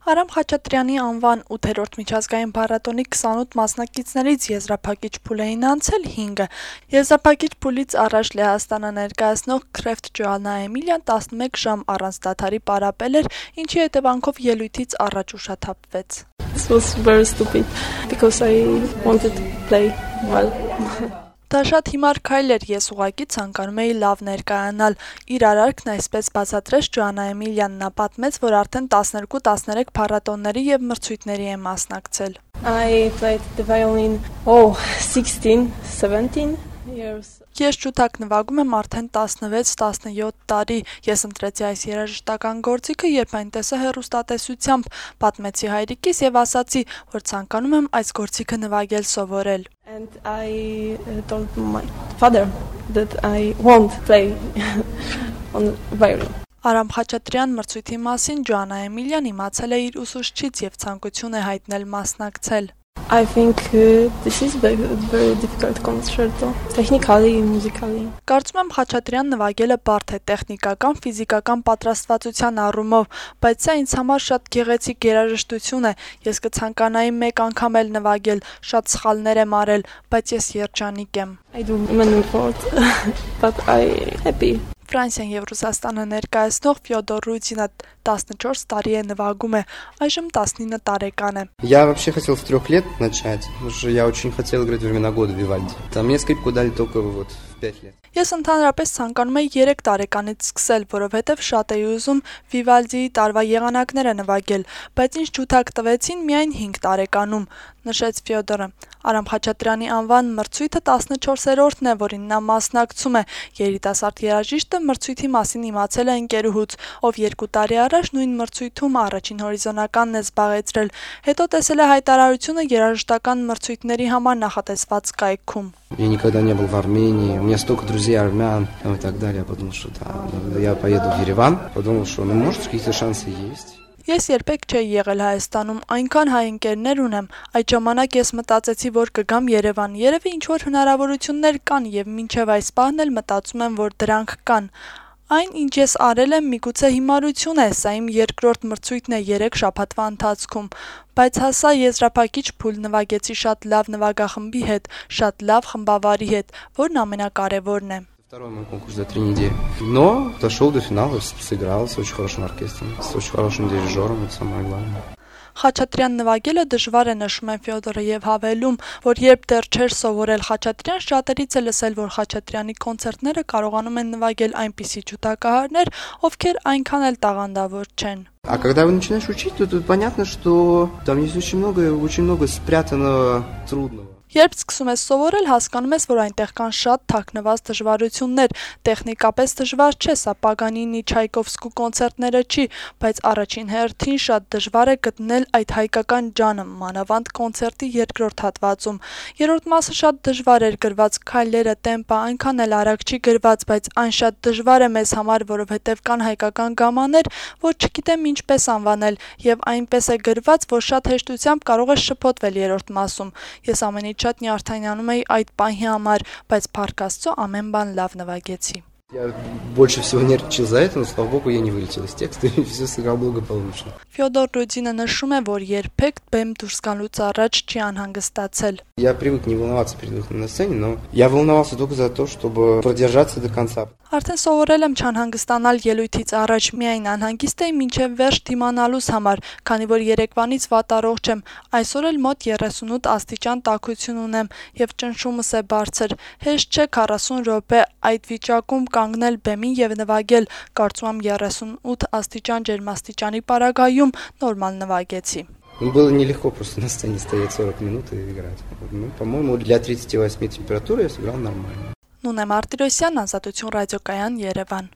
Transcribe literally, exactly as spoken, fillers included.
Արամ Խաչատրյանի անվան ութերորդ միջազգային փառատոնի քսանութ մասնակիցներից եզրափակիչ փուլ էին անցել հինգը։ Եզրափակիչ փուլից առաջ Լեհաստանը ներկայացնող Քրեֆտ Ջոաննա Էմիլիան տասնմեկ ժամ առանց դադարի պարապել էր, ինչի հետևանքով ելույթից առաջ ուշաթափվեց։ This was very stupid because I wanted to play well. Դա շատ հիմար քայլ էր, ես ուղղակի ցանկանում էի լավ ներկայանալ։ Իր արարքն այսպես բացատրեց Ջոաննա Էմիլիան, նա պատմեց, որ արդեն տասներկու տասներեք փառատոնների եւ մրցույթների է մասնակցել։ I played the violin oh sixteen seventeen years. Ես ջութակ նվագում եմ արդեն տասնվեց տասնյոթ տարի։ Ես ընտրեցի այս երաժշտական գործիքը, երբ այն տեսա հեռուստատեսությամբ, պատմեցի հայրիկիս եւ ասացի, որ ցանկանում եմ այս գործիքը նվագել սովորել։ And I told my father that I won't play on violin. Արամ Խաչատրյան մրցույթի մասին Ջոաննա Էմիլիան իմացել է իր ուսուցչից եւ ցանկություն է հայտնել մասնակցել։ I think uh, this is very, very difficult concerto, technically, musically. Կարծում եմ Խաչատրյան նվագելը բարդ է տեխնիկական, ֆիզիկական պատրաստվածության առումով, բայց սա ինձ համար շատ գեղեցիկ երաժշտություն է։ Ես կցանկանայի մեկ անգամ էլ նվագել, շատ սխալներ եմ արել, բայց ես երջանիկ եմ։ I do many faults, but I happy. Ֆրանսիան եւ Ռուսաստանը ներկայացնող Ֆյոդոր Ռուդինը տասնչորս տարի է նվագում է, այժմ տասնինը տարեկան է։ Я вообще хотел с трех лет начать, потому что я очень хотел играть времена года Вивальди. Там мне скрипку дали только вот в пять лет. Ես ընդհանրապես ցանկանում էի երեք տարեկանից սկսել, որովհետև շատ էի ուզում Վիվալդիի տարվա եղանակները նվագել, բայց ինձ ջութակ տվեցին միայն հինգ տարեկանում, նշեց Ֆյոդորը։ Արամ Խաչատրյանի անվան մրցույթը տասնչորսերորդն է, որին նա մասնակցում է։ Երիտասարդ երաժիշտը մրցույթի մասին իմացել է ընկերուհուց, ով երկու տարի առաջ նույն մրցույթում առաջին հորիզոնականն է զբաղեցրել, հետո տեսել է հայտարարությունը երաժշտական մրցույթների համար նախատեսված կայքում։ Я никогда не был в Армении, у меня столько друзей армян и так далее. Я подумал, что да, я поеду в Ереван, подумал, что ну может какие-то шансы есть. Ես երբեք չէի եղել Հայաստանում, այնքան հայ ընկերներ ունեմ, այդ ժամանակ ես մտածեցի, որ կգամ Երևան, երևի ինչ-որ հնարավորություններ կան եւ մինչեւ այս պահն էլ մտածում եմ, որ դրանք կան։ Այն, ինչ ես արել եմ, միգուցե հիմարություն է, սա իմ երկրորդ մրցույթն է երեք շաբաթվա ընթացքում, բայց հասա եզրափակիչ փուլ նվագեցի շատ լավ նվագախմբի հետ, շատ լավ խմբավարի հետ, որն ամենակարևորն է։ Второй мой конкурс за три недели. Но дошел до финала, сыграл с очень хорошим оркестром, с очень хорошим дирижером, это самое главное. Խաչատրյան նվագելը դժվար է, նշում է Ֆյոդորը եւ հավելում, որ երբ դեռ չէր սովորել Խաչատրյան, շատերից է լսել, որ Խաչատրյանի կոնցերտները կարողանում են նվագել այնպիսի ջութակահարներ, ովքեր այնքան էլ տաղանդավոր չեն։ А когда вы начинаешь учить, то тут понятно, что там есть очень много, очень много спрятанного трудного. Երբ սկսում ես սովորել, հասկանում ես, որ այնտեղ կան շատ թաքնված դժվարություններ, տեխնիկապես դժվար չէ, սա Պագանինի, Չայկովսկու կոնցերտները չի, բայց առաջին հերթին շատ դժվար է գտնել այդ հայկական ջանը, մանավանդ կոնցերտի երկրորդ հատվածում։ Երրորդ մասը շատ դժվար էր գրված, քայլերը, տեմպը այնքան էլ արագ չի գրված, բայց այն շատ դժվար է մեզ համար, որովհետև կան հայկական գամաներ, որ չգիտեմ ինչպես անվանել, եւ այնպես է գրված, որ շատ հեշտությամբ կարող է շփոթվել երրորդ մասում։ Ես ամենից շատ նյարդայնանում էի այդ պահի համար, բայց փառք Աստծո ամեն բան լավ նվագեցի։ Я больше всего нервничал за это, но слава богу, я не вылетел из текста и все сыграл благополучно. Ֆյոդոր Ռուդինը նշում է, որ երբեք բեմ դուրս գալուց առաջ չի անհանգստացել։ Я привык не волноваться перед выходом на сцене, но я волновался только за то, чтобы продержаться до конца. Արդեն սովորել եմ չանհանգստանալ ելույթից առաջ, միայն անհանգիստ էի մինչև վերջ դիմանալուց համար, քանի որ երեկվանից վատ առողջ եմ, այսօր էլ մոտ երեսունութ աստիճան տաքություն ունեմ եւ ճնշումս է բարձր։ Հեշտ չէ քառասուն րոպե այդ վիճակում կանգնել բեմին եւ նվագել, կարծում եմ երեսունութ աստիճան ջերմաստիճանի պարագայում նորմալ նվագեցի։ Было нелегко просто на сцене стоять сорок минут и играть. Ну, по-моему, для тридцати восьми температуры я сыграл нормально. Նունե Մարտիրոսյան, Ազատություն ռադիոկայան, Երևան։